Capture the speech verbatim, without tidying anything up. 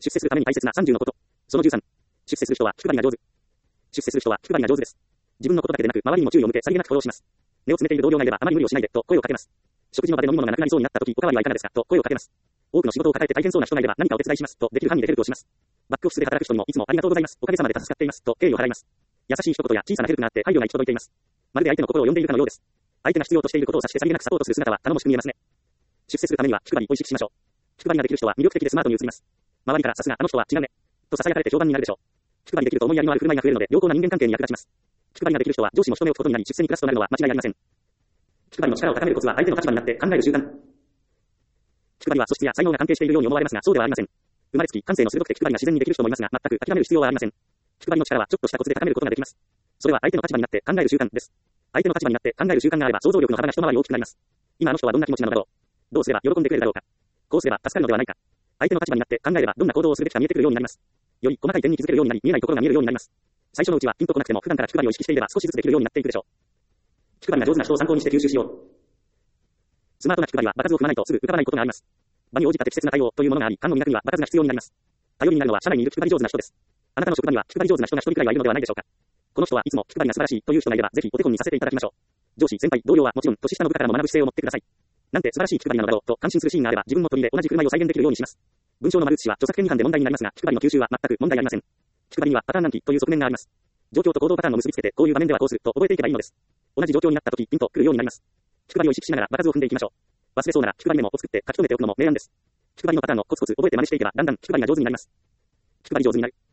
出世するために大切なさんじゅうのこと。そのじゅうさん。出世する人は気配りが上手。出世する人は気配りが上手です。自分のことだけでなく、周りにも注意を向け、さりげなくフォローします。目を詰めている同僚がいれば、あまり無理をしないで、と声をかけます。食事の場で飲み物がなくなりそうになった時、おかわりはいかがですか、と声をかけます。多くの仕事を抱えて大変そうな人がいれば、何かお手伝いします、とできる範囲でヘルプをします。バックオフィスで働く人にも、いつもありがとうございます。おかげさまで助かっています、と敬意を払います。優しい一言や小さなヘルプがあって配慮が行き届いています。まるで相手の心を読んでいるかのようです。相手が必要としていることを察してさりげなくサポートする姿は頼もしく見えますね。出世するためには気配りを意識しましょう。気配りができる人は魅力的でスマートに映ります。周りからさすがあの人は違うね、と囁かれて評判になるでしょう。気配りできると思いやりのある振る舞いが増えるので、良好な人間関係に役立ちます。気配りができる人は上司も人目を引くことになり、出世にプラスとなるのは間違いありません。気配りの力を高めるコツは相手の立場になって考える習慣。気配りは素質や才能が関係しているように思われますが、そうではありません。生まれつき感性の鋭くて気配りが自然にできる人もいますが、全く諦める必要はありません。気配りの力はちょっとしたコツで高めることができます。それは相手の立場になって考える習慣です。相手の立場になって考える習慣があれば想像力の幅が一回り大きくなります。今あの人はどんな気持ちなのだろう。どうすれば喜んでくれるだろうか。こうすれば助かるのではないか。相手の立場になって考えればどんな行動をするべきか見えてくるようになります。より細かい点に気づけるようになり、見えないところが見えるようになります。最初のうちはピンとこなくても普段から気配りを意識していれば少しずつできるようになっていくでしょう。気配りが上手な人を参考にして吸収しよう。スマートな気配りは場数を踏まないとすぐ浮かばないことがあります。場に応じた適切な対応というものがあり、勘の磨くには場数が必要になります。頼りになるのは社内にいる気配り上手な人です。あなたの職場には気配り上手な人が一人くらいはいるのではないでしょうか。この人はいつも気配りが素晴らしいという人がいれば、ぜひお手本にさせていただきましょう。上司、先輩、同僚はもちろん年下の部下からも学ぶ姿勢を持ってください。なんて素晴らしい気配りなのだろうと感心するシーンがあれば、自分も取り入れ同じ振る舞いを再現できるようにします。文章の丸写しは著作権違反で問題になりますが、気配りの吸収は全く問題ありません。気配りにはパターン暗記という側面があります。状況と行動パターンを結びつけて、こういう場面ではこうすると覚えていけばいいのです。同じ状況になった時、ピンと来るようになります。気配りを意識しながら場数を踏んでいきましょう。忘れそうなら気配りメモを作って書き留めておくのも明暗です。気配りのパターンをコツコツ覚えて真似していけば、だんだん気配りが上手になります。気配り上手になる。